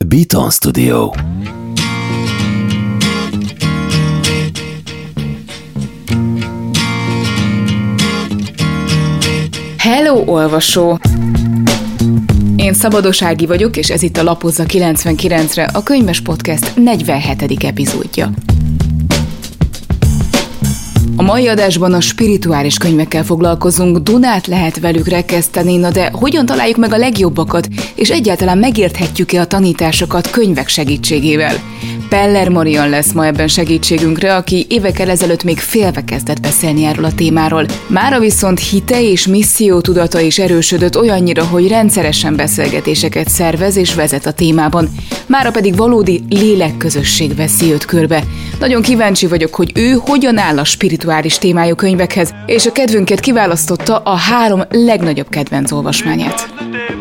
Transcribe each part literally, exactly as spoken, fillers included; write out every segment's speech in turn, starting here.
Beaton Studio. Hello, olvasó! Én Szabados Ági vagyok, és ez itt a Lapozza kilencvenkilencre, a Könyves Podcast negyvenhetedik epizódja. A mai adásban a spirituális könyvekkel foglalkozunk, Dunát lehet velük rekeszteni, na de hogyan találjuk meg a legjobbakat, és egyáltalán megérthetjük-e a tanításokat könyvek segítségével? Peller Marian lesz ma ebben segítségünkre, aki évekkel ezelőtt még félve kezdett beszélni erről a témáról. Mára viszont hite és misszió tudata is erősödött olyannyira, hogy rendszeresen beszélgetéseket szervez és vezet a témában. Mára pedig valódi lélekközösség veszi őt körbe. Nagyon kíváncsi vagyok, hogy ő hogyan áll a spirituális témájú könyvekhez, és a kedvünket kiválasztotta a három legnagyobb kedvenc olvasmányát.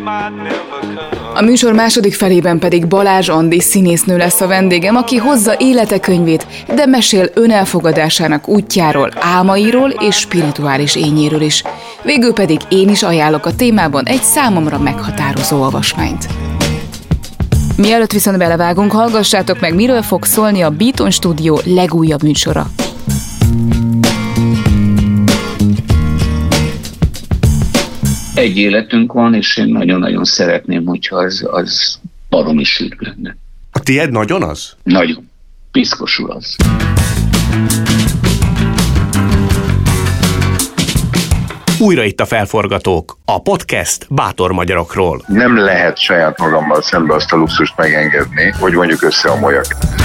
A műsor második felében pedig Balázs Andi színésznő lesz a vendégem, aki hozza élete könyvét, de mesél önelfogadásának útjáról, álmairól és spirituális ényéről is. Végül pedig én is ajánlok a témában egy számomra meghatározó olvasmányt. Mielőtt viszont belevágunk, hallgassátok meg, miről fog szólni a Beaton Studio legújabb műsora. Egy életünk van, és én nagyon-nagyon szeretném, hogyha az, az baromi sűrű lenne. A tiéd nagyon az? Nagyon. Piszkosul az. Újra itt a Felforgatók, a podcast bátor magyarokról. Nem lehet saját magammal szembe azt a luxust megengedni, hogy mondjuk összeomoljak.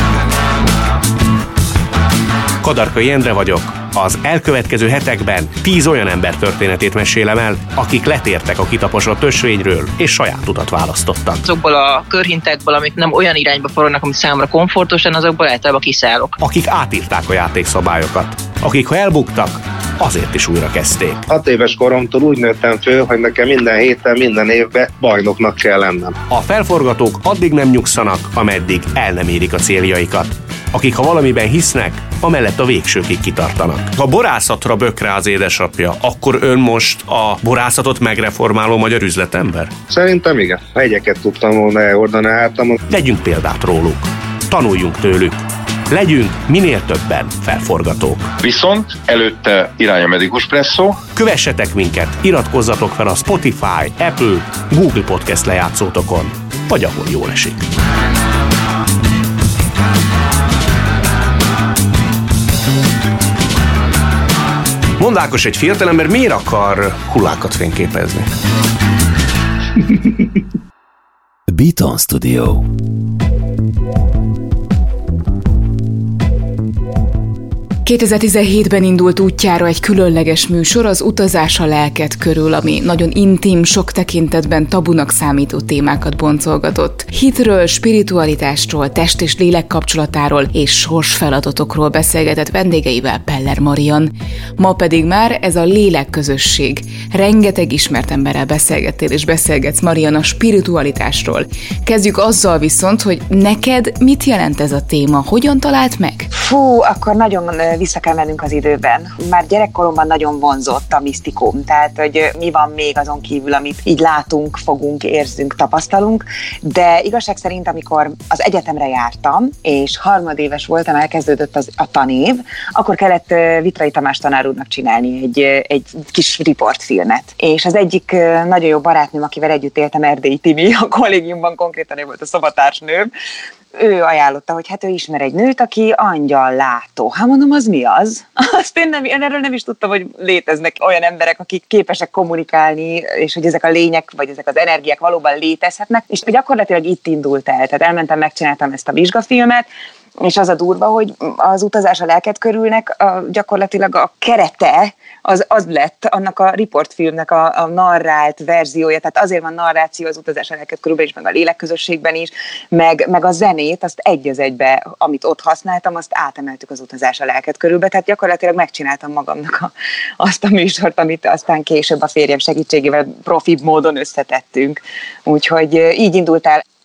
Kadarkai Endre vagyok. Az elkövetkező hetekben tíz olyan ember történetét mesélem el, akik letértek a kitaposott ösvényről, és saját utat választottak. Azokból a körhintekből, amik nem olyan irányba forognak, ami számomra komfortosan, azokból általában kiszállok. Akik átírták a játékszabályokat, akik ha elbuktak, azért is újra kezdték. Hat éves koromtól úgy nőttem föl, hogy nekem minden héten, minden évben bajnoknak kell lennem. A felforgatók addig nem nyugszanak, ameddig el nem érik a céljaikat. Akik ha valamiben hisznek, amellett a végsőkig kitartanak. Ha borászatra bök rá az édesapja, akkor ön most a borászatot megreformáló magyar üzletember? Szerintem igen. Hegyeket tudtam volna elhordani hátamon. Vegyünk példát róluk. Tanuljunk tőlük. Legyünk minél többen felforgatók. Viszont előtte irány a medikus presszó. Kövessetek minket, iratkozzatok fel a Spotify, Apple, Google Podcast lejátszótokon, vagy ahol jól esik. Mondd Ákos, egy fiatalember miért akar hullákat fényképezni? Beaton Studio. kétezer-tizenhétben indult útjára egy különleges műsor, az Utazás a lelked körül, ami nagyon intim, sok tekintetben tabunak számító témákat boncolgatott. Hitről, spiritualitásról, test és lélek kapcsolatáról és sorsfeladatokról beszélgetett vendégeivel Peller Marian. Ma pedig már ez a lélekközösség. Rengeteg ismert emberrel beszélgettél és beszélgetsz, Marian, a spiritualitásról. Kezdjük azzal viszont, hogy neked mit jelent ez a téma? Hogyan talált meg? Fú, akkor nagyon vissza kell mennünk az időben. Már gyerekkoromban nagyon vonzott a misztikum, tehát hogy mi van még azon kívül, amit így látunk, fogunk, érzünk, tapasztalunk, de igazság szerint, amikor az egyetemre jártam, és harmadéves voltam, elkezdődött az, a tanév, akkor kellett Vitrai Tamás tanár úrnak csinálni egy, egy kis riportfilmet. És az egyik nagyon jó barátnőm, akivel együtt éltem, Erdélyi Timi, a kollégiumban konkrétan ő volt a szobatársnőm, ő ajánlotta, hogy hát ő ismer egy nőt, aki angyallátó. Hát mondom, az mi az? Azt én, nem, én erről nem is tudtam, hogy léteznek olyan emberek, akik képesek kommunikálni, és hogy ezek a lények, vagy ezek az energiák valóban létezhetnek. És gyakorlatilag itt indult el. Tehát elmentem, megcsináltam ezt a vizsgafilmet, és az a durva, hogy az Utazás a lelked körülnek a, gyakorlatilag a kerete az, az lett annak a riportfilmnek a, a narrált verziója, tehát azért van narráció az Utazás a lelked körülben is, meg a lélekközösségben is, meg, meg a zenét, azt egy az egybe, amit ott használtam, azt átemeltük az Utazás a lelked körülbe, tehát gyakorlatilag megcsináltam magamnak a, azt a műsort, amit aztán később a férjem segítségével profibb módon összetettünk. Úgyhogy így indult el.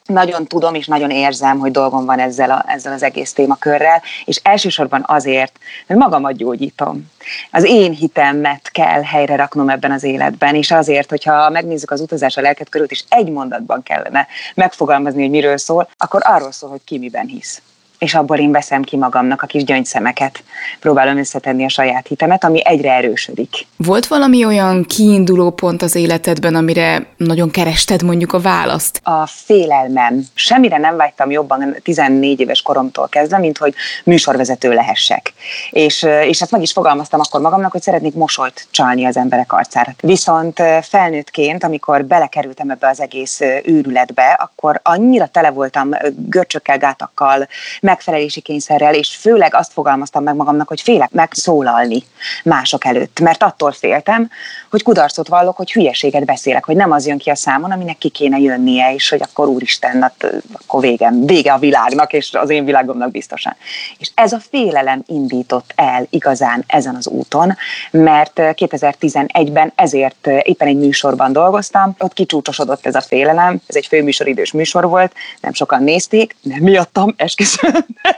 nagyon tudom és nagyon érzem, hogy dolgom van ezzel, a, ezzel az egész témakörrel, és elsősorban azért, mert magamat gyógyítom. Az én hitemet kell helyre raknom ebben az életben, és azért, hogyha megnézzük az Utazás a lelked körül, és egy mondatban kellene megfogalmazni, hogy miről szól, akkor arról szól, hogy ki miben hisz. És abból én veszem ki magamnak a kis gyöngyszemeket. Próbálom összetenni a saját hitemet, ami egyre erősödik. Volt valami olyan kiinduló pont az életedben, amire nagyon kerested mondjuk a választ? A félelmem. Semmire nem vágytam jobban tizennégy éves koromtól kezdve, mint hogy műsorvezető lehessek. És, és ezt meg is fogalmaztam akkor magamnak, hogy szeretnék mosolyt csalni az emberek arcára. Viszont felnőttként, amikor belekerültem ebbe az egész őrületbe, akkor annyira tele voltam görcsökkel, gátakkal, megfelelési kényszerrel, és főleg azt fogalmaztam meg magamnak, hogy félek megszólalni mások előtt, mert attól féltem, hogy kudarcot vallok, hogy hülyeséget beszélek, hogy nem az jön ki a számon, aminek ki kéne jönnie, és hogy akkor úristen, hát, akkor végem, vége a világnak, és az én világomnak biztosan. És ez a félelem indított el igazán ezen az úton, mert kétezer-tizenegyben ezért éppen egy műsorban dolgoztam, ott kicsúcsosodott ez a félelem, ez egy főműsoridős műsor volt, nem sokan nézték, nem miattam, esküszöm,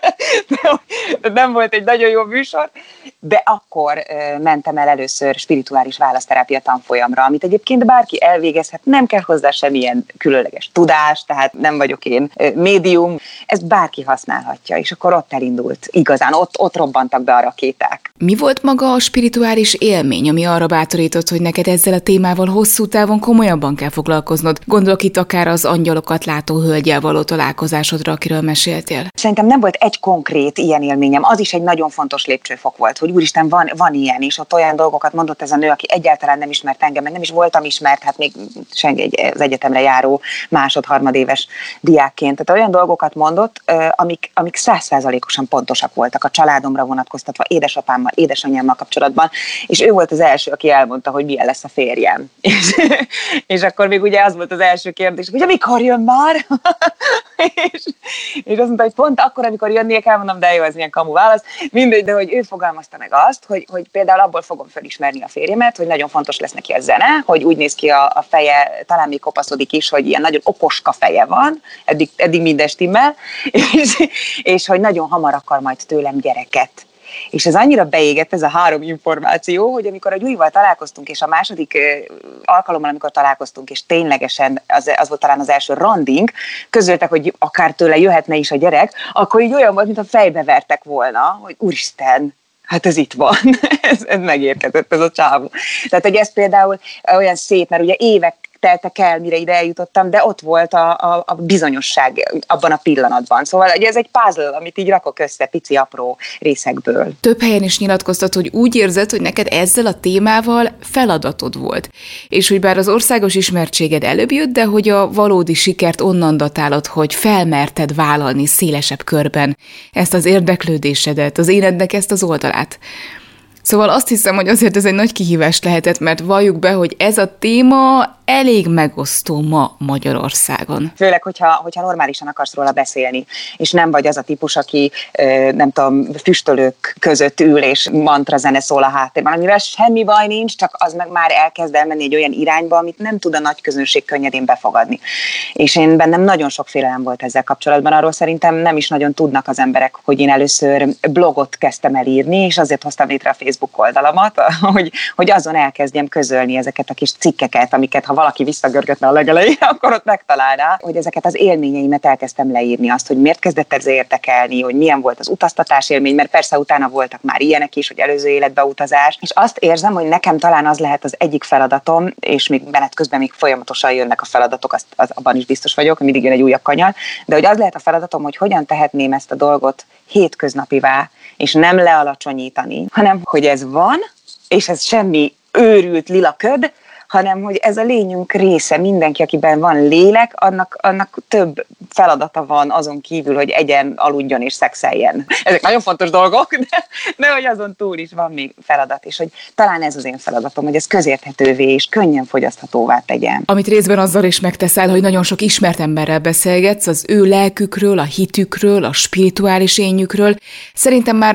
de nem volt egy nagyon jó műsor, de akkor mentem el először spirituális választerápia tanfolyamra, amit egyébként bárki elvégezhet, nem kell hozzá semmilyen különleges tudás, tehát nem vagyok én médium, ezt bárki használhatja, és akkor ott elindult igazán, ott, ott robbantak be a rakéták. Mi volt maga a spirituális élmény, ami arra bátorított, hogy neked ezzel a témával hosszú távon komolyabban kell foglalkoznod? Gondolok itt akár az angyalokat látó hölgyel való találkozásodra, akiről meséltél. Szerintem nem volt egy konkrét ilyen élményem, az is egy nagyon fontos lépcsőfok volt, hogy úristen, van, van ilyen, és ott olyan dolgokat mondott ez a nő, aki egyáltalán nem ismert engem, meg nem is voltam ismert, hát még senki az egyetemre járó másod-harmadéves diákként. Tehát olyan dolgokat mondott, amik, amik száz százalékosan pontosak voltak a családomra vonatkoztatva, édesapámmal, édesanyámmal kapcsolatban, és ő volt az első, aki elmondta, hogy milyen lesz a férjem. És, és akkor még ugye az volt az első kérdés, hogy mikor jön már? és, és azt mondta, hogy pont akkor, amikor jönnie kell, mondom, de jó, ez ilyen kamu válasz, mindegy, de hogy ő fogalmazta meg azt, hogy, hogy például abból fogom felismerni a férjemet, hogy nagyon fontos lesz neki a zene, hogy úgy néz ki a, a feje, talán még kopaszodik is, hogy ilyen nagyon okoska feje van, eddig, eddig minden stimmel, és, és hogy nagyon hamar akar majd tőlem gyereket. És ez annyira beégett, ez a három információ, hogy amikor a Gyurival találkoztunk, és a második alkalommal, amikor találkoztunk, és ténylegesen az, az volt talán az első randing, közöltek, hogy akár tőle jöhetne is a gyerek, akkor így olyan volt, mintha fejbe vertek volna, hogy úristen, hát ez itt van, ez, ez megérkezett, ez a csávó. Tehát, hogy ez például olyan szép, mert ugye évek teltek el, mire ide eljutottam, de ott volt a, a, a bizonyosság abban a pillanatban. Szóval ugye ez egy puzzle, amit így rakok össze pici apró részekből. Több helyen is nyilatkoztat, hogy úgy érzed, hogy neked ezzel a témával feladatod volt. És hogy bár az országos ismertséged előbb jött, de hogy a valódi sikert onnan datálod, hogy felmerted vállalni szélesebb körben ezt az érdeklődésedet, az életnek ezt az oldalát. Szóval azt hiszem, hogy azért ez egy nagy kihívás lehetett, mert valljuk be, hogy ez a téma elég megosztó ma Magyarországon. Főleg, hogyha, hogyha normálisan akarsz róla beszélni, és nem vagy az a típus, aki nem tudom, füstölők között ül, és mantra zene szól a háttérben, amivel semmi baj nincs, csak az meg már elkezd elmenni egy olyan irányba, amit nem tud a nagy közönség könnyedén befogadni. És én bennem nagyon sok félelem volt ezzel kapcsolatban, arról szerintem nem is nagyon tudnak az emberek, hogy én először blogot kezdtem el írni, és azért hoztam létre a Facebook oldalamat, hogy, hogy azon elkezdjem közölni ezeket a kis cikkeket, amiket ha valaki visszagörgetne a legelején, akkor ott megtalálná, hogy ezeket az élményeimet elkezdtem leírni, azt, hogy miért kezdett ez érdekelni, hogy milyen volt az utaztatás élmény, mert persze utána voltak már ilyenek is, hogy előző életbe utazás, és azt érzem, hogy nekem talán az lehet az egyik feladatom, és még menet közben még folyamatosan jönnek a feladatok, azt, az, abban is biztos vagyok, mindig jön egy újabb kanyar, de hogy az lehet a feladatom, hogy hogyan tehetném ezt a dolgot hétköznapivá, és nem lealacsonyítani, hanem hogy ez van, és ez semmi őrült lila köd, hanem hogy ez a lényünk része, mindenki, akiben van lélek, annak, annak több feladata van azon kívül, hogy egyen, aludjon és szexeljen. Ezek nagyon fontos dolgok, de, de hogy azon túl is van még feladat, és hogy talán ez az én feladatom, hogy ez közérthetővé és könnyen fogyaszthatóvá tegyen. Amit részben azzal is megteszel, hogy nagyon sok ismert emberrel beszélgetsz, az ő lelkükről, a hitükről, a spirituális énjükről. Szerintem már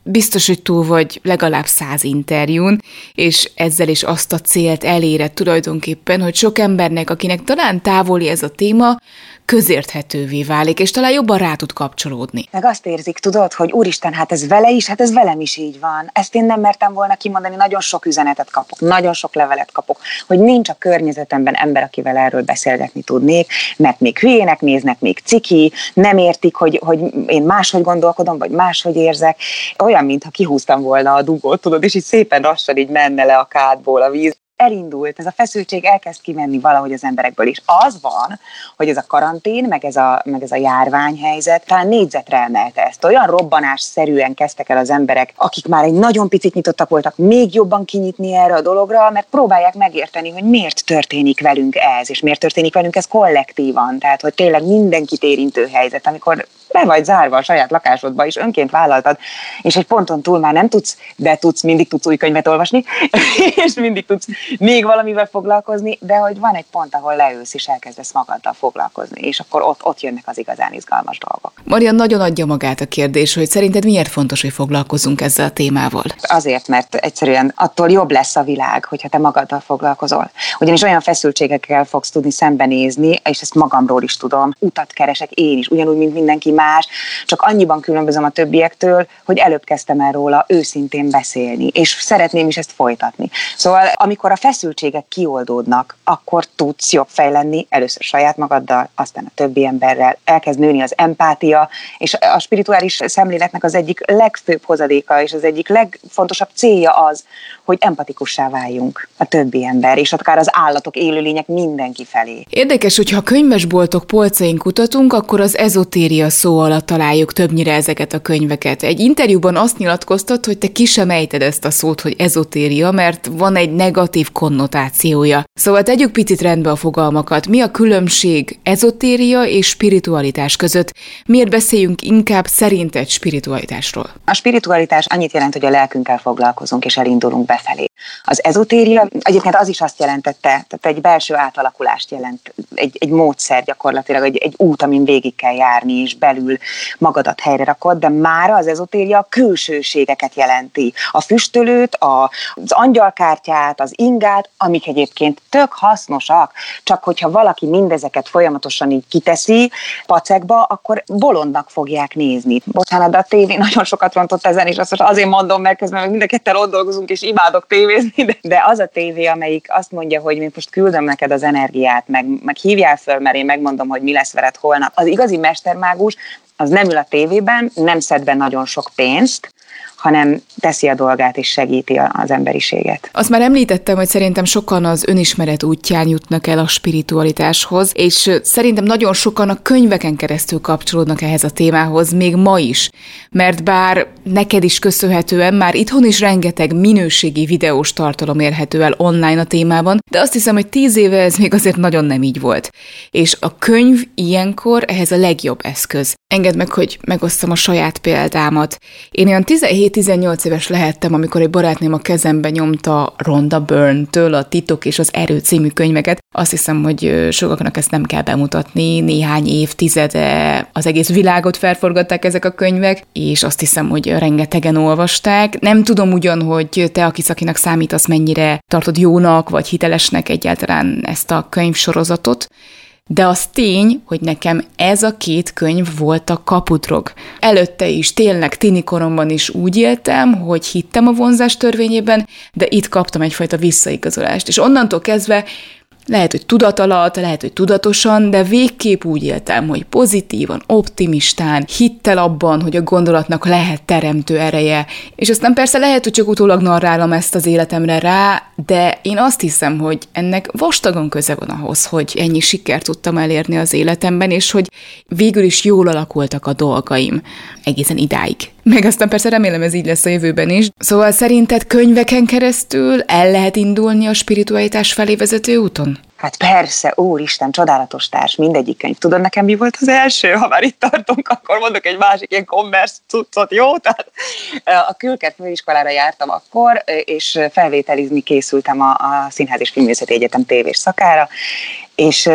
biztos, hogy túl vagy legalább száz interjún, és ezzel is azt a célt eléred tulajdonképpen, hogy sok embernek, akinek talán távoli ez a téma, közérthetővé válik, és talán jobban rá tud kapcsolódni. Meg azt érzik, tudod, hogy úristen, hát ez vele is, hát ez velem is így van. Ezt én nem mertem volna kimondani, nagyon sok üzenetet kapok, nagyon sok levelet kapok, hogy nincs a környezetemben ember, akivel erről beszélgetni tudnék, mert még hülyének néznek, még ciki, nem értik, hogy, hogy én máshogy gondolkodom, vagy máshogy érzek. Olyan, mintha kihúztam volna a dugót, tudod, és így szépen lassan így menne le a kádból a víz. Elindult, ez a feszültség elkezd kimenni valahogy az emberekből is. Az van, hogy ez a karantén, meg ez a, meg ez a járványhelyzet talán négyzetre emelte ezt. Olyan robbanásszerűen kezdtek el az emberek, akik már egy nagyon picit nyitottak voltak, még jobban kinyitni erre a dologra, mert próbálják megérteni, hogy miért történik velünk ez, és miért történik velünk ez kollektívan. Tehát, hogy tényleg mindenkit érintő helyzet, amikor be vagy zárva a saját lakásodba, és önként vállaltad, és egy ponton túl már nem tudsz, de tudsz, mindig tudsz új könyvet olvasni, és mindig tudsz még valamivel foglalkozni, de hogy van egy pont, ahol leülsz, és elkezdesz magaddal foglalkozni, és akkor ott, ott jönnek az igazán izgalmas dolgok. Marian, nagyon adja magát a kérdés, hogy szerinted miért fontos, hogy foglalkozunk ezzel a témával? Azért, mert egyszerűen attól jobb lesz a világ, hogyha te magaddal foglalkozol. Ugyanis olyan feszültségekkel fogsz tudni szembenézni, és ezt magamról is tudom, utat keresek én is, ugyanúgy, mint mindenki más, csak annyiban különbözöm a többiektől, hogy előbb kezdtem el róla őszintén beszélni, és szeretném is ezt folytatni. Szóval, amikor a feszültségek kioldódnak, akkor tudsz jobb fej lenni, először saját magaddal, aztán a többi emberrel, elkezd nőni az empátia, és a spirituális szemléletnek az egyik legfőbb hozadéka, és az egyik legfontosabb célja az, hogy empatikussá váljunk a többi ember, és akár az állatok, élőlények mindenki felé. Érdekes, hogyha a könyvesboltok polcain kutatunk, akkor az ezotéria szó alatt találjuk többnyire ezeket a könyveket. Egy interjúban azt nyilatkoztat, hogy te ki sem ejted ezt a szót, hogy ezotéria, mert van egy negatív konnotációja. Szóval tegyük picit rendbe a fogalmakat. Mi a különbség ezotéria és spiritualitás között? Miért beszéljünk inkább szerinted spiritualitásról? A spiritualitás annyit jelent, hogy a lelkünkkel foglalkozunk és elindulunk befelé. Az ezotéria egyébként az is azt jelentette, tehát egy belső átalakulást jelent, egy, egy módszer gyakorlatilag, egy, egy út, amin végig kell járni, és belül magadat helyre rakod, de mára az ezotéria a külsőségeket jelenti. A füstölőt, a, az angyalkártyát, az ingát, amik egyébként tök hasznosak, csak hogyha valaki mindezeket folyamatosan így kiteszi pacekba, akkor bolondnak fogják nézni. Bocsánat, de a tévé nagyon sokat rontott ezen, és azt azért mondom, mert közben meg mind a ketten ott dolgozunk, és imádok tévézni, de, de az a tévé, amelyik azt mondja, hogy én most küldöm neked az energiát, meg, meg hívjál föl, mert én megmondom, hogy mi lesz veled holnap. Az igazi mestermágus, az nem ül a tévében, nem szed be nagyon sok pénzt, hanem teszi a dolgát és segíti az emberiséget. Azt már említettem, hogy szerintem sokan az önismeret útján jutnak el a spiritualitáshoz, és szerintem nagyon sokan a könyveken keresztül kapcsolódnak ehhez a témához, még ma is. Mert bár neked is köszönhetően már itthon is rengeteg minőségi videós tartalom érhető el online a témában, de azt hiszem, hogy tíz éve ez még azért nagyon nem így volt. És a könyv ilyenkor ehhez a legjobb eszköz. Engedd meg, hogy megosztam a saját példámat. Én olyan tizenhét-tizennyolc éves lehettem, amikor egy barátném a kezembe nyomta Rhonda Byrne-től a Titok és az Erő című könyveket. Azt hiszem, hogy sokaknak ezt nem kell bemutatni, néhány évtizede az egész világot felforgatták ezek a könyvek, és azt hiszem, hogy rengetegen olvasták. Nem tudom ugyan, hogy te, aki szakinak számítasz, mennyire tartod jónak vagy hitelesnek egyáltalán ezt a könyvsorozatot, de az tény, hogy nekem ez a két könyv volt a kapudrog. Előtte is, tényleg tini koromban is úgy éltem, hogy hittem a vonzás törvényében, de itt kaptam egyfajta visszaigazolást. És onnantól kezdve lehet, hogy tudat alatt, lehet, hogy tudatosan, de végképp úgy éltem, hogy pozitívan, optimistán, hittel abban, hogy a gondolatnak lehet teremtő ereje. És aztán persze lehet, hogy csak utólag narrálom ezt az életemre rá, de én azt hiszem, hogy ennek vastagon köze van ahhoz, hogy ennyi sikert tudtam elérni az életemben, és hogy végül is jól alakultak a dolgaim egészen idáig. Meg aztán persze remélem ez így lesz a jövőben is. Szóval szerinted könyveken keresztül el lehet indulni a spiritualitás felé vezető úton? Hát persze, úristen, csodálatos társ, mindegyik könyv. Tudod nekem mi volt az első? Ha már itt tartunk, akkor mondok egy másik ilyen commerce cuccot, jó? Tehát a Külker főiskolára jártam akkor, és felvételizni készültem a, a Színház és Filmművészeti Egyetem tévés szakára, és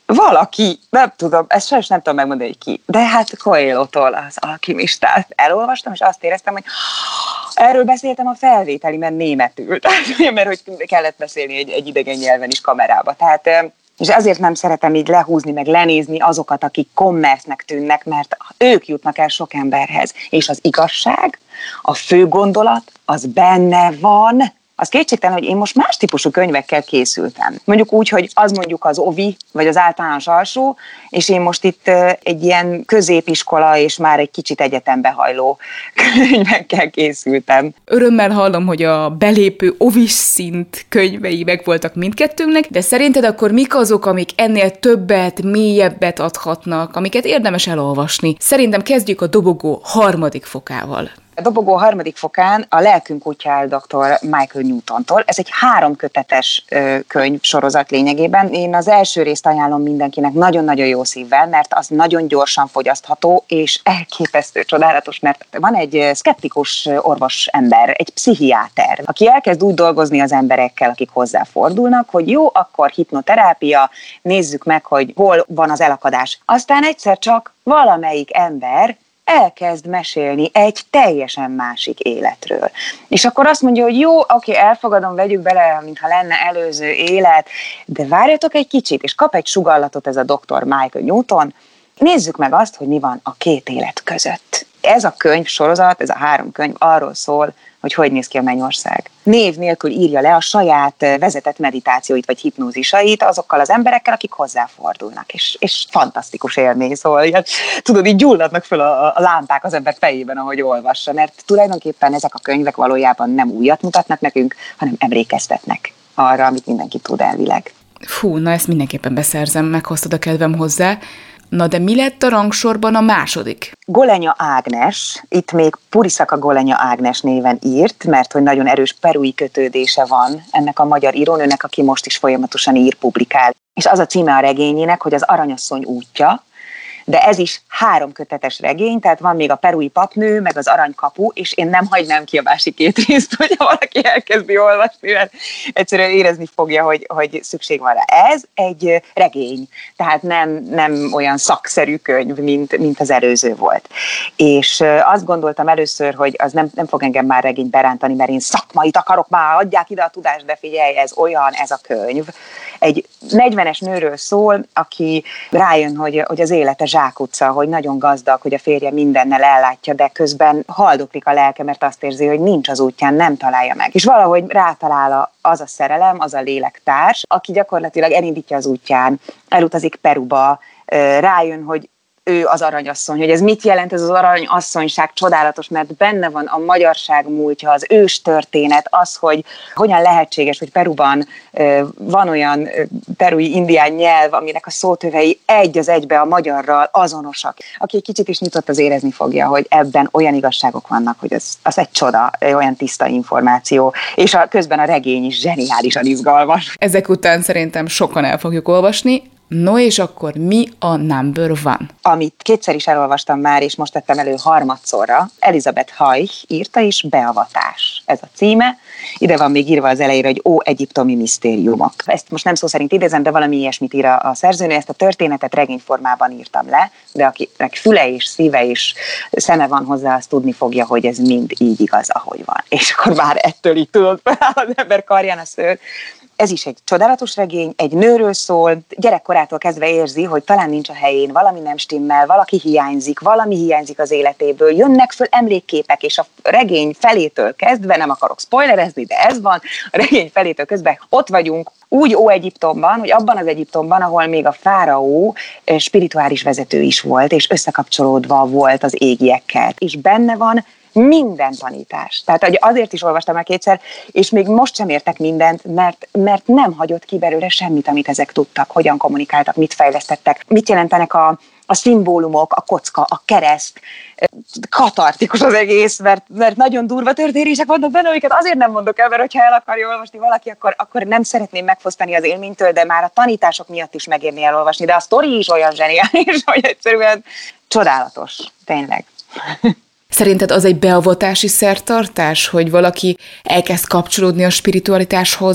valaki, nem tudom, ezt sajnos nem tudom megmondani, hogy ki, de hát Coelho-tól az Alkimistát elolvastam, és azt éreztem, hogy erről beszéltem a felvételi, mert németül, tehát, mert hogy kellett beszélni egy, egy idegen nyelven is kamerába. Tehát, és azért nem szeretem így lehúzni, meg lenézni azokat, akik kommersznek tűnnek, mert ők jutnak el sok emberhez. És az igazság, a fő gondolat, az benne van. Az kétségtelen, hogy én most más típusú könyvekkel készültem. Mondjuk úgy, hogy az mondjuk az ovi, vagy az általános alsó, és én most itt egy ilyen középiskola, és már egy kicsit egyetembe hajló könyvekkel készültem. Örömmel hallom, hogy a belépő ovis szint könyvei meg voltak mindkettőnknek, de szerinted akkor mik azok, amik ennél többet, mélyebbet adhatnak, amiket érdemes elolvasni? Szerintem kezdjük a dobogó harmadik fokával. A dobogó harmadik fokán a Lelkünk útján doktor Michael Newtontól. Ez egy háromkötetes könyv sorozat lényegében. Én az első részt ajánlom mindenkinek nagyon-nagyon jó szívvel, mert az nagyon gyorsan fogyasztható, és elképesztő csodálatos, mert van egy szkeptikus orvos ember, egy pszichiáter, aki elkezd úgy dolgozni az emberekkel, akik hozzáfordulnak, hogy jó, akkor hipnoterápia, nézzük meg, hogy hol van az elakadás. Aztán egyszer csak valamelyik ember elkezd mesélni egy teljesen másik életről. És akkor azt mondja, hogy jó, oké, elfogadom, vegyük bele, mintha lenne előző élet, de várjatok egy kicsit, és kap egy sugallatot ez a doktor Michael Newton, nézzük meg azt, hogy mi van a két élet között. Ez a könyv sorozat, ez a három könyv arról szól, hogy hogy néz ki a mennyország. Név nélkül írja le a saját vezetett meditációit vagy hipnózisait azokkal az emberekkel, akik hozzáfordulnak, és, és fantasztikus élmény, szóval ilyen, tudod, így gyulladnak föl a, a lámpák az ember fejében, ahogy olvassa, mert tulajdonképpen ezek a könyvek valójában nem újat mutatnak nekünk, hanem emlékeztetnek arra, amit mindenki tud elvileg. Fú, na ezt mindenképpen beszerzem, meghoztad a kedvem hozzá. Na de mi lett a rangsorban a második? Golenya Ágnes, itt még Puriszaka Golenya Ágnes néven írt, mert hogy nagyon erős perui kötődése van ennek a magyar írónőnek, aki most is folyamatosan ír, publikál. És az a címe a regényének, hogy az Aranyasszony útja, de ez is három kötetes regény, tehát van még a perui papnő, meg az aranykapu, és én nem hagynám ki a másik két részt, hogyha valaki elkezdi olvasni, mert egyszerűen érezni fogja, hogy, hogy szükség van rá. Ez egy regény, tehát nem, nem olyan szakszerű könyv, mint, mint az előző volt. És azt gondoltam először, hogy az nem, nem fog engem már regényt berántani, mert én szakmait akarok, már adják ide a tudást, de figyelj, ez olyan, ez a könyv. Egy negyvenes nőről szól, aki rájön, hogy, hogy az élete zsákutca, hogy nagyon gazdag, hogy a férje mindennel ellátja, de közben haldoklik a lelke, mert azt érzi, hogy nincs az útján, nem találja meg. És valahogy rátalál az a szerelem, az a lélektárs, aki gyakorlatilag elindítja az útján, elutazik Peruba, rájön, hogy ő az aranyasszony, hogy ez mit jelent, ez az aranyasszonyság csodálatos, mert benne van a magyarság múltja, az ős történet, az, hogy hogyan lehetséges, hogy Peruban van olyan perui indián nyelv, aminek a szótövei egy az egybe a magyarral azonosak. Aki egy kicsit is nyitott, az érezni fogja, hogy ebben olyan igazságok vannak, hogy az, az egy csoda, olyan tiszta információ, és a, közben a regény is zseniálisan izgalmas. Ezek után szerintem sokan el fogjuk olvasni. No és akkor mi a number one? Amit kétszer is elolvastam már, és most tettem elő harmadszorra, Elizabeth Haich írta is, Beavatás. Ez a címe. Ide van még írva az elejére, hogy Ó, egyiptomi misztériumok. Ezt most nem szó szerint idézem, de valami ilyesmit ír a szerzőnő. Ezt a történetet regényformában írtam le, de akinek füle és szíve és szeme van hozzá, az tudni fogja, hogy ez mind így igaz, ahogy van. És akkor már ettől így tudod, feláll az ember karján a szőr. Ez is egy csodálatos regény, egy nőről szól, gyerekkorától kezdve érzi, hogy talán nincs a helyén, valami nem stimmel, valaki hiányzik, valami hiányzik az életéből, jönnek föl emlékképek, és a regény felétől kezdve, nem akarok spoilerezni, de ez van, a regény felétől kezdve ott vagyunk, úgy Ó-Egyiptomban, hogy abban az Egyiptomban, ahol még a fáraó spirituális vezető is volt, és összekapcsolódva volt az égiekkel, és benne van minden tanítás. Tehát azért is olvastam el kétszer, és még most sem értek mindent, mert, mert nem hagyott ki belőle semmit, amit ezek tudtak, hogyan kommunikáltak, mit fejlesztettek, mit jelentenek a, a szimbólumok, a kocka, a kereszt. Katartikus az egész, mert, mert nagyon durva történések vannak benne, amiket azért nem mondok el, mert hogyha el akarja olvasni valaki, akkor, akkor nem szeretném megfosztani az élménytől, de már a tanítások miatt is megérni elolvasni, de a sztori is olyan zseniális, hogy egyszerűen csodálatos, tényleg. Szerinted az egy beavatási szertartás, hogy valaki elkezd kapcsolódni a spiritualitáshoz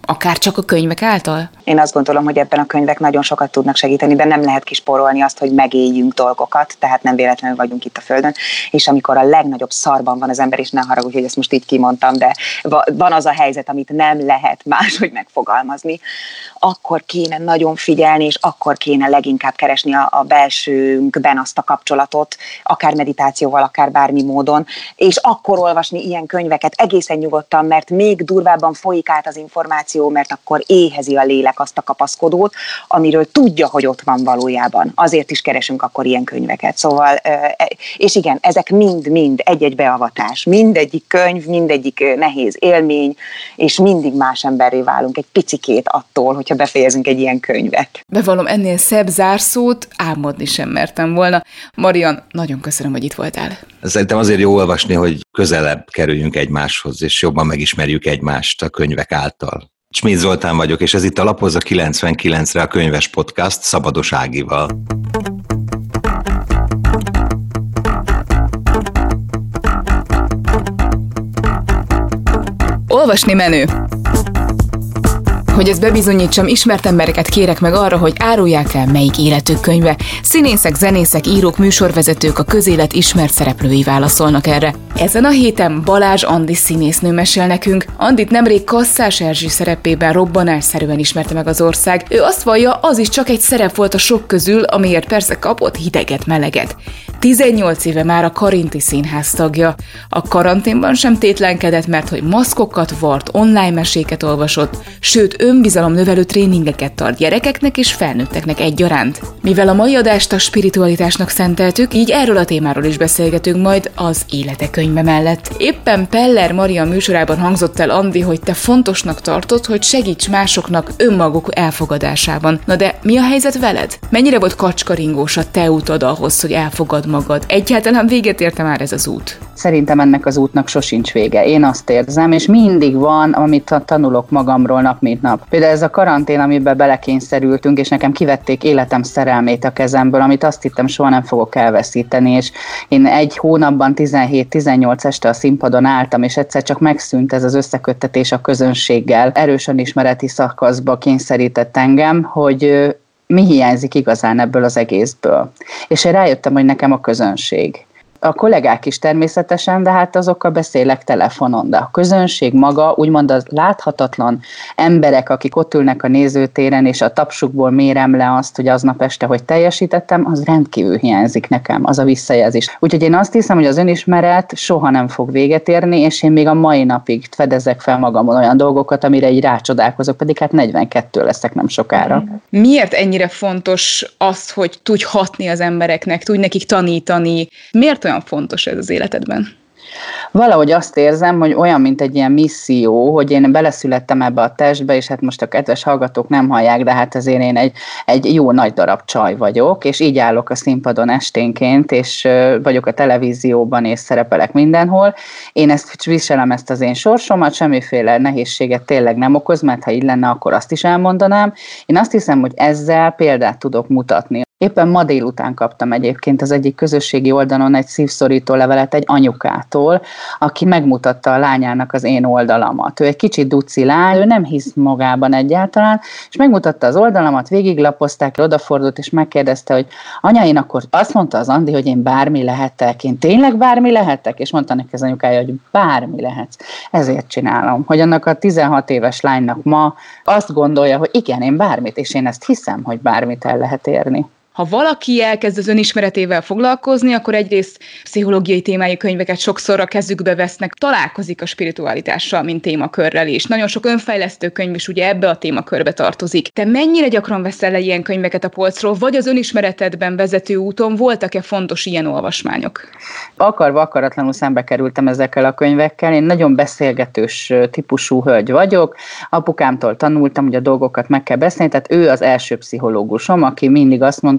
akár csak a könyvek által? Én azt gondolom, hogy ebben a könyvek nagyon sokat tudnak segíteni, de nem lehet kispórolni azt, hogy megéljünk dolgokat, tehát nem véletlenül vagyunk itt a Földön, és amikor a legnagyobb szarban van az ember, és ne haragudj, hogy ezt most így kimondtam, de van az a helyzet, amit nem lehet máshogy megfogalmazni, akkor kéne nagyon figyelni, és akkor kéne leginkább keresni a, a belsőnkben azt a kapcsolatot, akár meditációval, akár bármi módon, és akkor olvasni ilyen könyveket egészen nyugodtan, mert még durvábban folyik át az információ, mert akkor éhezi a lélek azt a kapaszkodót, amiről tudja, hogy ott van valójában. Azért is keresünk akkor ilyen könyveket. Szóval, és igen, ezek mind-mind egy-egy beavatás. Mindegyik könyv, mindegyik nehéz élmény, és mindig más emberré válunk egy picikét attól, hogyha befejezünk egy ilyen könyvet. Bevallom, ennél szebb zárszót álmodni sem mertem volna. Marian, nagyon köszönöm, hogy itt voltál. Szerintem azért jó olvasni, hogy közelebb kerüljünk egymáshoz, és jobban megismerjük egymást a könyvek által. Schmidt Zoltán vagyok, és ez itt a Lapozza kilencvenkilencre a könyves podcast Szabados Ágival. Olvasni menő! Hogy ezt bebizonyítsam, ismert embereket kérek meg arra, hogy árulják el, melyik életük könyve. Színészek, zenészek, írók, műsorvezetők, a közélet ismert szereplői válaszolnak erre. Ezen a héten Balázs Andi színésznő mesél nekünk. Andit nemrég Kasszás Erzsi szerepében robbanásszerűen ismerte meg az ország. Ő azt vallja, az is csak egy szerep volt a sok közül, amiért persze kapott hideget, meleget. tizennyolc éve már a Karinti Színház tagja. A karanténban sem tétlenkedett, mert hogy maszkokat vart, online meséket olvasott, sőt önbizalomnövelő tréningeket tart gyerekeknek és felnőtteknek egyaránt. Mivel a mai adást a spiritualitásnak szenteltük, így erről a témáról is beszélgetünk majd az Élete könyve mellett. Éppen Peller Maria műsorában hangzott el, Andi, hogy te fontosnak tartod, hogy segíts másoknak önmaguk elfogadásában. Na de mi a helyzet veled? Mennyire volt kacskaringós a te utad ahhoz, hogy elfogad magad? Egyáltalán véget érte már ez az út? Szerintem ennek az útnak sosincs vége. Én azt érzem, és mindig van, amit tanulok magamról nap mint nap. Például ez a karantén, amiben belekényszerültünk, és nekem kivették életem szerelmét a kezemből, amit azt hittem, soha nem fogok elveszíteni, és én egy hónapban tizenhét-tizennyolc este a színpadon álltam, és egyszer csak megszűnt ez az összeköttetés a közönséggel. Erősen ismereti szakaszba kényszerített engem, hogy mi hiányzik igazán ebből az egészből. És én rájöttem, hogy nekem a közönség. A kollégák is természetesen, de hát azokkal beszélek telefonon, de a közönség maga, úgymond az láthatatlan emberek, akik ott ülnek a nézőtéren, és a tapsukból mérem le azt, hogy aznap este, hogy teljesítettem, az rendkívül hiányzik nekem, az a visszajelzés. Úgyhogy én azt hiszem, hogy az önismeret soha nem fog véget érni, és én még a mai napig fedezek fel magamon olyan dolgokat, amire így rácsodálkozok, pedig hát negyvenkettő leszek nem sokára. Miért ennyire fontos az, hogy tudj hatni az embereknek, tudj nekik tanítani? Miért olyan fontos ez az életedben? Valahogy azt érzem, hogy olyan, mint egy ilyen misszió, hogy én beleszülettem ebbe a testbe, és hát most a kedves hallgatók nem hallják, de hát azért én egy, egy jó nagy darab csaj vagyok, és így állok a színpadon esténként, és vagyok a televízióban, és szerepelek mindenhol. Én ezt viselem, ezt az én sorsomat, semmiféle nehézséget tényleg nem okoz, mert ha így lenne, akkor azt is elmondanám. Én azt hiszem, hogy ezzel példát tudok mutatni. Éppen ma délután kaptam egyébként az egyik közösségi oldalon egy szívszorító levelet egy anyukától, aki megmutatta a lányának az én oldalamat. Ő egy kicsit duci lány, ő nem hisz magában egyáltalán, és megmutatta az oldalamat, végiglapozták, odafordult, és megkérdezte, hogy anya, én akkor azt mondta az Andi, hogy én bármi lehetek, én tényleg bármi lehetek? És mondta neki az anyukája, hogy bármi lehetsz. Ezért csinálom, hogy annak a tizenhat éves lánynak ma azt gondolja, hogy igen, én bármit, és én ezt hiszem, hogy bármit el lehet érni. Ha valaki elkezd az önismeretével foglalkozni, akkor egyrészt pszichológiai témájú könyveket sokszor a kezükbe vesznek, találkozik a spiritualitással, mint témakörrel is. Nagyon sok önfejlesztő könyv is ugye ebbe a témakörbe tartozik. Te mennyire gyakran veszel le ilyen könyveket a polcról, vagy az önismeretedben vezető úton voltak-e fontos ilyen olvasmányok? Akarva akaratlanul szembe kerültem ezekkel a könyvekkel. Én nagyon beszélgetős típusú hölgy vagyok. Apukámtól tanultam, hogy a dolgokat meg kell beszélni, tehát ő az első pszichológusom, aki mindig azt mondta,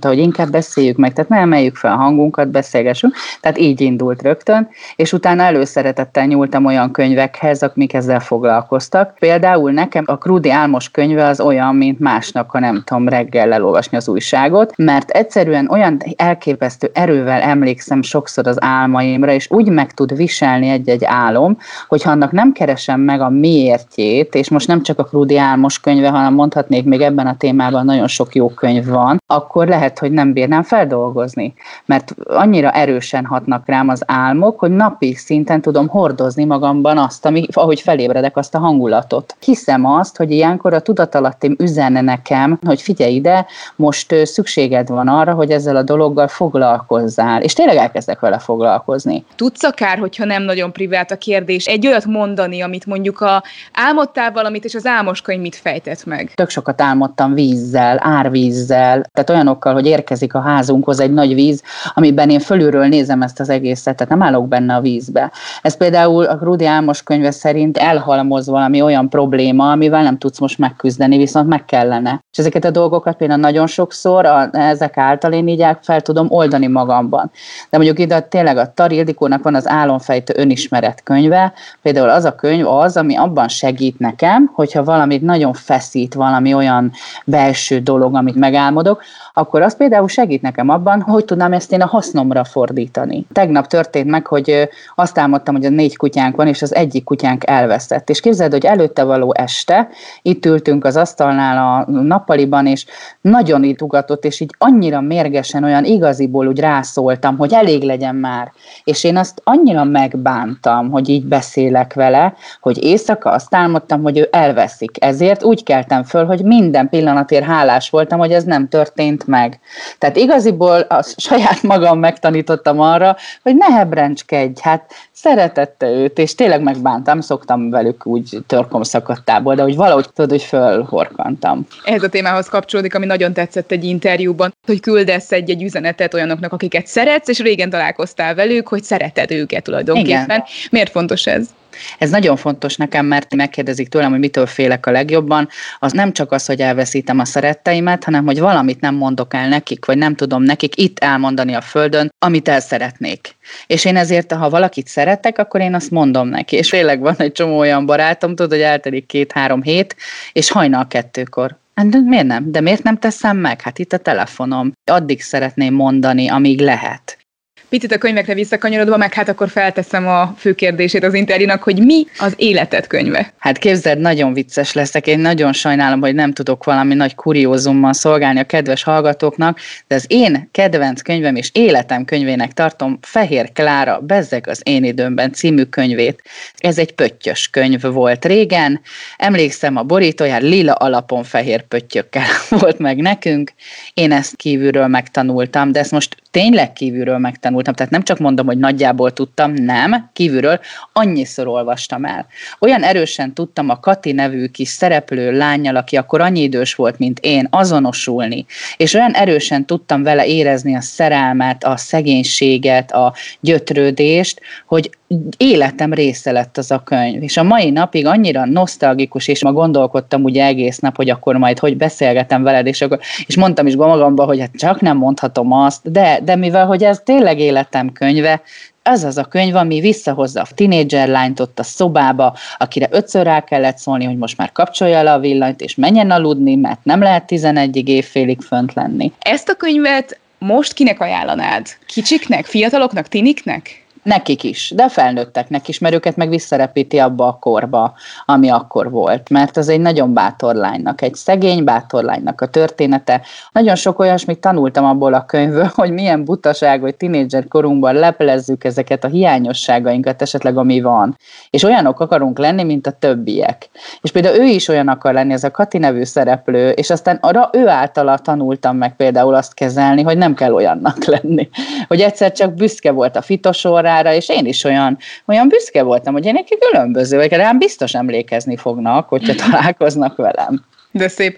mondta, hogy inkább beszéljük meg, tehát ne emeljük fel a hangunkat, beszélgessünk. Tehát így indult rögtön, és utána előszeretettel nyúltam olyan könyvekhez, amik ezzel foglalkoztak. Például nekem a Krúdy Álmos könyve az olyan, mint másnak, ha nem tudom reggel elolvasni az újságot, mert egyszerűen olyan elképesztő erővel emlékszem sokszor az álmaimra, és úgy meg tud viselni egy-egy álom, hogyha annak nem keresem meg a miértjét, és most nem csak a Krúdy Álmos könyve, hanem mondhatnék még ebben a témában nagyon sok jó könyv van, akkor lehet, hogy nem bírnám feldolgozni. Mert annyira erősen hatnak rám az álmok, hogy napi szinten tudom hordozni magamban azt, ami, ahogy felébredek, azt a hangulatot. Hiszem azt, hogy ilyenkor a tudatalattim üzenne nekem, hogy figyelj ide, most szükséged van arra, hogy ezzel a dologgal foglalkozzál. És tényleg elkezdek vele foglalkozni. Tudsz akár, hogyha nem nagyon privát a kérdés, egy olyat mondani, amit mondjuk a álmodtál valamit, és az álmos könyv mit fejtett meg? Tök sokat álmodtam vízzel, árvízzel, tehát olyanokkal, hogy érkezik a házunkhoz egy nagy víz, amiben én fölülről nézem ezt az egészet, tehát nem állok benne a vízbe. Ez például a Krúdy Álmos könyve szerint elhalmoz valami olyan probléma, amivel nem tudsz most megküzdeni, viszont meg kellene. És ezeket a dolgokat például nagyon sokszor a, ezek által én így fel tudom oldani magamban. De mondjuk ide tényleg a Tar Ildikónak van az Álomfejtő önismeret könyve, például az a könyv az, ami abban segít nekem, hogyha valamit nagyon feszít, valami olyan belső dolog, amit megálmodok, akkor az például segít nekem abban, hogy tudnám ezt én a hasznomra fordítani. Tegnap történt meg, hogy azt álmodtam, hogy a négy kutyánk van, és az egyik kutyánk elveszett. És képzeld, hogy előtte való este, itt ültünk az asztalnál a nappaliban, és nagyon itt ugatott, és így annyira mérgesen, olyan igaziból úgy rászóltam, hogy elég legyen már. És én azt annyira megbántam, hogy így beszélek vele, hogy éjszaka azt álmodtam, hogy ő elveszik. Ezért úgy keltem föl, hogy minden pillanatért hálás voltam, hogy ez nem történt meg. Tehát igaziból a saját magam megtanítottam arra, hogy ne hebrenskedj, hát szeretette őt, és tényleg megbántam, szoktam velük úgy törkom szakadtából, de hogy valahogy tudod, hogy fölhorkantam. Ehhez a témához kapcsolódik, ami nagyon tetszett egy interjúban, hogy küldesz egy-egy üzenetet olyanoknak, akiket szeretsz, és régen találkoztál velük, hogy szereted őket tulajdonképpen. Igen. Miért fontos ez? Ez nagyon fontos nekem, mert megkérdezik tőlem, hogy mitől félek a legjobban. Az nem csak az, hogy elveszítem a szeretteimet, hanem hogy valamit nem mondok el nekik, vagy nem tudom nekik itt elmondani a földön, amit el szeretnék. És én ezért, ha valakit szeretek, akkor én azt mondom neki. És tényleg van egy csomó olyan barátom, tudod, hogy eltelik két-három hét, és hajnal kettőkor. De miért nem? De miért nem teszem meg? Hát itt a telefonom. Addig szeretném mondani, amíg lehet. Picit a könyvekre visszakanyarodva, meg hát akkor felteszem a fő kérdését az interjúnak, hogy mi az életed könyve? Hát képzeld, nagyon vicces leszek. Én nagyon sajnálom, hogy nem tudok valami nagy kuriózummal szolgálni a kedves hallgatóknak, de az én kedvenc könyvem és életem könyvének tartom Fehér Klára Bezzeg az én időmben című könyvét. Ez egy pöttyös könyv volt régen. Emlékszem, a borítóján lila alapon fehér pöttyökkel volt meg nekünk. Én ezt kívülről megtanultam, de ezt most tényleg kívülről megtanultam, tehát nem csak mondom, hogy nagyjából tudtam, nem, kívülről annyiszor olvastam el. Olyan erősen tudtam a Kati nevű kis szereplő lánnyal, aki akkor annyi idős volt, mint én, azonosulni, és olyan erősen tudtam vele érezni a szerelmet, a szegénységet, a gyötrődést, hogy életem része lett az a könyv. És a mai napig annyira nosztalgikus, és ma gondolkodtam ugye egész nap, hogy akkor majd hogy beszélgetem veled, és, akkor, és mondtam is magamban, hogy hát csak nem mondhatom azt, de, de mivel, hogy ez tényleg életem könyve, az az a könyv, ami visszahozza a tinédzser lányt ott a szobába, akire ötször rá kellett szólni, hogy most már kapcsolja le a villanyt, és menjen aludni, mert nem lehet tizenegyig évfélig fönt lenni. Ezt a könyvet most kinek ajánlanád? Kicsiknek, fiataloknak, tiniknek? Nekik is, de felnőtteknek is, mert őket meg visszarepíti abba a korba, ami akkor volt. Mert az egy nagyon bátor lánynak, egy szegény bátor lánynak a története. Nagyon sok olyasmit tanultam abból a könyvből, hogy milyen butaság, hogy tinédzser korunkban leplezzük ezeket a hiányosságainkat, esetleg ami van. És olyanok akarunk lenni, mint a többiek. És például ő is olyan akar lenni, ez a Kati nevű szereplő, és aztán arra ő általa tanultam meg például azt kezelni, hogy nem kell olyannak lenni. Hogy egyszer csak büszke volt a fitosorra, és én is olyan, olyan büszke voltam, hogy én egy különböző, vagy rám biztos emlékezni fognak, hogyha találkoznak velem. De szép.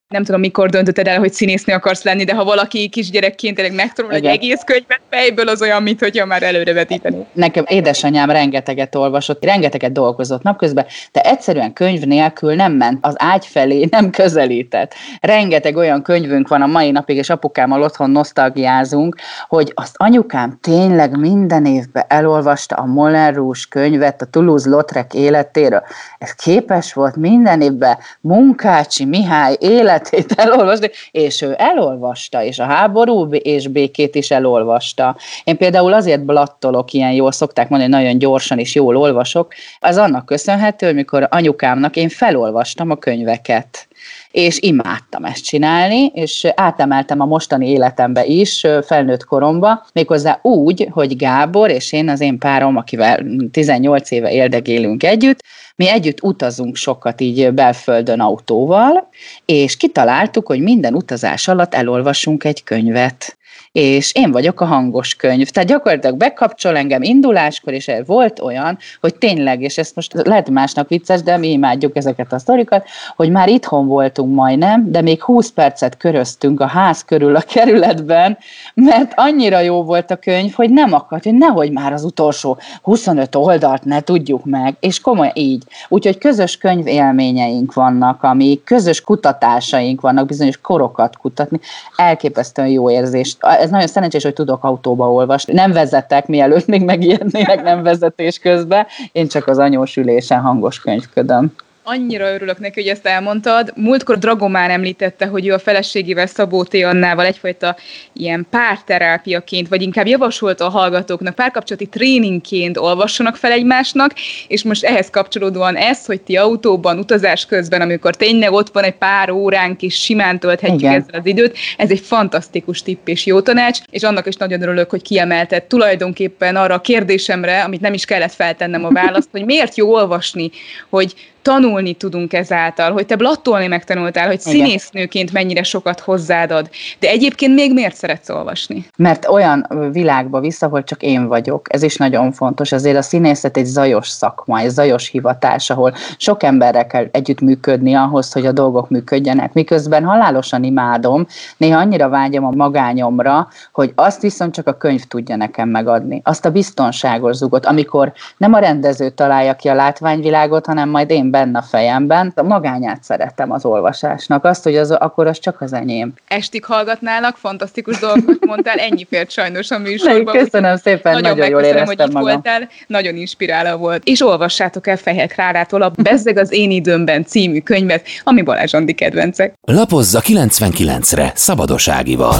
Nem tudom, mikor döntötted el, hogy színésznő akarsz lenni, de ha valaki kisgyerekként tényleg megtanul egy egész könyvet fejből, az olyan, mint hogyha már előrevetítené. Nekem édesanyám rengeteget olvasott, rengeteget dolgozott napközben, de egyszerűen könyv nélkül nem ment, az ágy felé nem közelített. Rengeteg olyan könyvünk van a mai napig, és apukámmal otthon nosztalgiázunk, hogy azt anyukám tényleg minden évben elolvasta a Moulin Rouge könyvet, a Toulouse-Lautrec életéről. Ez képes volt minden évben Munkácsi Mihály életét elolvasni, és ő elolvasta, és a Háború és békét is elolvasta. Én például azért blattolok ilyen jól, szokták mondani, hogy nagyon gyorsan és jól olvasok, az annak köszönhető, hogy mikor anyukámnak én felolvastam a könyveket. És imádtam ezt csinálni, és átemeltem a mostani életembe is, felnőtt koromba, méghozzá úgy, hogy Gábor és én, az én párom, akivel tizennyolc éve éldegélünk együtt, mi együtt utazunk sokat így belföldön autóval, és kitaláltuk, hogy minden utazás alatt elolvassunk egy könyvet. És én vagyok a hangos könyv. Tehát gyakorlatilag bekapcsol engem induláskor, és volt olyan, hogy tényleg, és ezt most lehet másnak vicces, de mi imádjuk ezeket a sztorikat, hogy már itthon voltunk majdnem, de még húsz percet köröztünk a ház körül a kerületben, mert annyira jó volt a könyv, hogy nem akart, hogy nehogy már az utolsó huszonöt oldalt ne tudjuk meg, és komolyan így. Úgyhogy közös könyvélményeink vannak, ami közös kutatásaink vannak, bizonyos korokat kutatni, elképesztően jó érzés. Ez nagyon szerencsés, hogy tudok autóba olvasni. Nem vezetek, mielőtt még megijednének, nem vezetés közben. Én csak az anyós ülésen hangos könyvködöm. Annyira örülök neki, hogy ezt elmondtad. Múltkor Dragomán említette, hogy ő a feleségével, Szabó T. Annával egyfajta ilyen párterápiaként, vagy inkább javasolta a hallgatóknak, párkapcsolati tréningként olvassanak fel egymásnak, és most ehhez kapcsolódóan ez, hogy ti autóban, utazás közben, amikor tényleg ott van egy pár óránk, és simán tölthetjük Igen. ezzel az időt, ez egy fantasztikus tipp és jó tanács, és annak is nagyon örülök, hogy kiemelted tulajdonképpen arra a kérdésemre, amit nem is kellett feltennem a választ, hogy miért jó olvasni, hogy tanulni tudunk ezáltal, hogy te blattolni megtanultál, hogy Igen. színésznőként mennyire sokat hozzád ad. De egyébként még miért szeretsz olvasni? Mert olyan világba vissza, ahol csak én vagyok. Ez is nagyon fontos. Azért a színészet egy zajos szakma, egy zajos hivatás, ahol sok emberrel kell együttműködni ahhoz, hogy a dolgok működjenek. Miközben halálosan imádom, néha annyira vágyom a magányomra, hogy azt viszont csak a könyv tudja nekem megadni. Azt a biztonságos zugot, amikor nem a rendező találja ki a látványvilágot, hanem majd én benne a fejemben. A magányát szeretem az olvasásnak, azt, hogy az, akkor az csak az enyém. Estig hallgatnálak, fantasztikus dolgokat mondtál, ennyi fért sajnos a műsorban. Köszönöm szépen, nagyon, nagyon jól éreztem hogy itt magam. voltál, nagyon inspiráló volt. És olvassátok el Fehér Klárától a Bezzeg az én időmben című könyvet, ami Balázs Andi kedvencek. Lapozza kilencvenkilencre Szabados Ágival.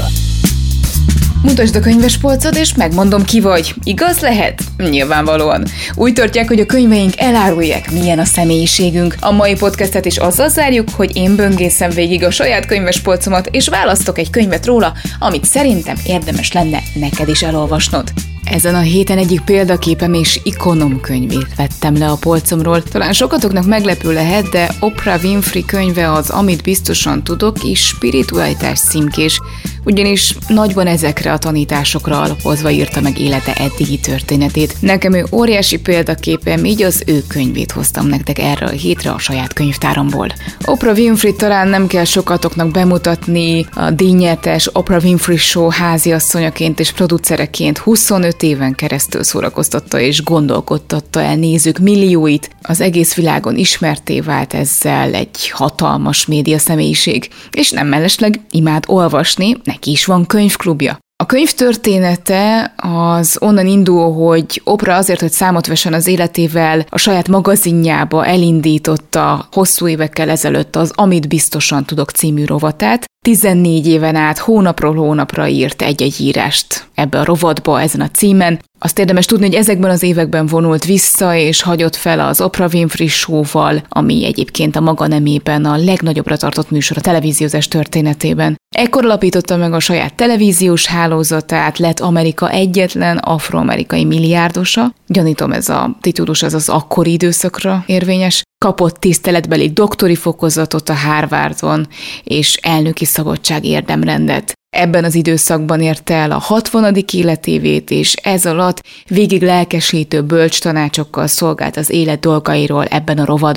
Mutasd a könyvespolcod, és megmondom, ki vagy. Igaz lehet? Nyilvánvalóan. Úgy tartják, hogy a könyveink elárulják, milyen a személyiségünk. A mai podcastet is azzal zárjuk, hogy én böngészem végig a saját könyvespolcomat, és választok egy könyvet róla, amit szerintem érdemes lenne neked is elolvasnod. Ezen a héten egyik példaképem és ikonom könyvét vettem le a polcomról. Talán sokatoknak meglepő lehet, de Oprah Winfrey könyve az Amit biztosan tudok és spiritualitás címkés, ugyanis nagyban ezekre a tanításokra alapozva írta meg élete eddigi történetét. Nekem ő óriási példaképem, így az ő könyvét hoztam nektek erre a hétre a saját könyvtáromból. Oprah Winfrey talán nem kell sokatoknak bemutatni, a díjnyertes Oprah Winfrey Show háziasszonyaként és producereként huszonöt éven keresztül szórakoztatta és gondolkodtatta el nézők millióit. Az egész világon ismertté vált ezzel egy hatalmas média személyiség, és nem mellesleg imád olvasni, neki is van könyvklubja. A könyv története az onnan indul, hogy Oprah azért, hogy számot vessen az életével, a saját magazinjába elindította hosszú évekkel ezelőtt az Amit biztosan tudok című rovatát. tizennégy éven át hónapról hónapra írt egy-egy írást ebbe a rovatba, ezen a címen. Azt érdemes tudni, hogy ezekben az években vonult vissza, és hagyott fel az Oprah Winfrey Show-val, ami egyébként a maga nemében a legnagyobbra tartott műsor a televíziózás történetében. Ekkor alapította meg a saját televíziós hálózatát, lett Amerika egyetlen afroamerikai milliárdosa. Gyanítom, ez a titulus az az akkori időszakra érvényes. Kapott tiszteletbeli doktori fokozatot a Harvardon, és elnöki szabadság érdemrendet. Ebben az időszakban érte el a hatvanadik életévét, és ez alatt végig lelkesítő bölcs tanácsokkal szolgált az élet dolgairól ebben a rovatban.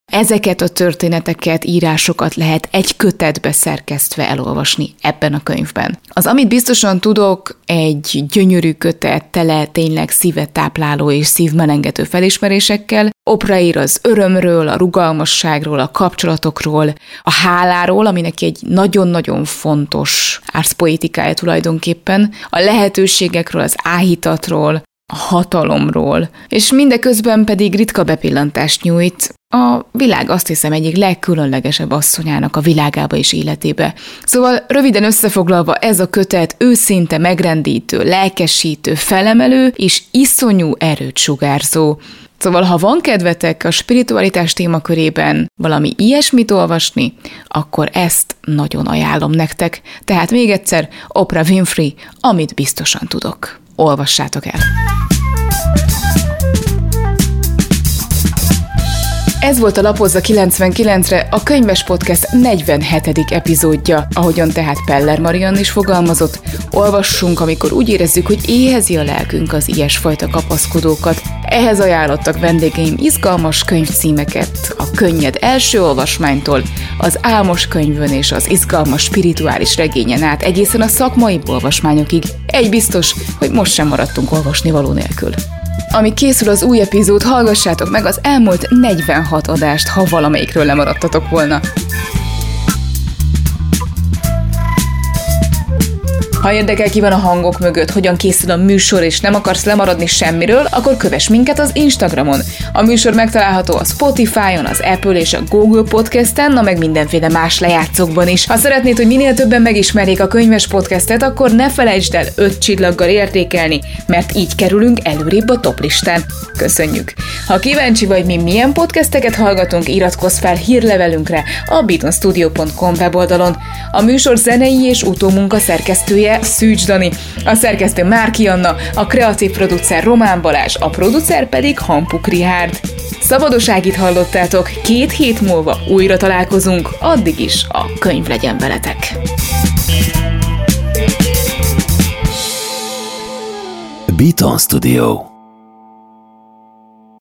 Ezeket a történeteket, írásokat lehet egy kötetbe szerkesztve elolvasni ebben a könyvben. Az Amit biztosan tudok, egy gyönyörű kötet, tele tényleg szívet tápláló és szívmelengető felismerésekkel. Oprah ír az örömről, a rugalmasságról, a kapcsolatokról, a háláról, aminek egy nagyon-nagyon fontos árszpoétikája tulajdonképpen, a lehetőségekről, az áhítatról, a hatalomról, és mindeközben pedig ritka bepillantást nyújt a világ azt hiszem egyik legkülönlegesebb asszonyának a világába és életébe. Szóval röviden összefoglalva ez a kötet őszinte, megrendítő, lelkesítő, felemelő és iszonyú erőt sugárzó. Szóval ha van kedvetek a spiritualitás témakörében valami ilyesmit olvasni, akkor ezt nagyon ajánlom nektek. Tehát még egyszer, Oprah Winfrey, Amit biztosan tudok. Olvassátok el! Ez volt a Lapozza kilencvenkilencre, a Könyves Podcast negyvenhetedik epizódja. Ahogyan tehát Peller Mariann is fogalmazott, olvassunk, amikor úgy érezzük, hogy éhezi a lelkünk az ilyesfajta kapaszkodókat. Ehhez ajánlottak vendégeim izgalmas könyvcímeket, a könnyed első olvasmánytól, az álmos könyvön és az izgalmas spirituális regényen át egészen a szakmai olvasmányokig. Egy biztos, hogy most sem maradtunk olvasnivaló nélkül. Amíg készül az új epizód, hallgassátok meg az elmúlt negyvenhat adást, ha valamelyikről lemaradtatok volna. Ha érdekel, ki van a hangok mögött, hogyan készül a műsor, és nem akarsz lemaradni semmiről, akkor kövess minket az Instagramon. A műsor megtalálható a Spotify-on, az Apple és a Google Podcasten, na meg mindenféle más lejátszókban is. Ha szeretnéd, hogy minél többen megismerjék a Könyves Podcastet, akkor ne felejtsd el öt csillaggal értékelni, mert így kerülünk előrébb a toplistán. Köszönjük! Ha kíváncsi vagy, mi milyen podcasteket hallgatunk, iratkozz fel hírlevelünkre a beatonstudio pont com weboldalon. A műsor zenei és utómunka szerkesztője Szűcs Dani, a szerkesztő Márki Anna, a kreatív producer Román Balázs, a producer pedig Hampuk Rihárd. Szabadoságit hallottátok, két hét múlva újra találkozunk, addig is a könyv legyen veletek. Beaton Studio.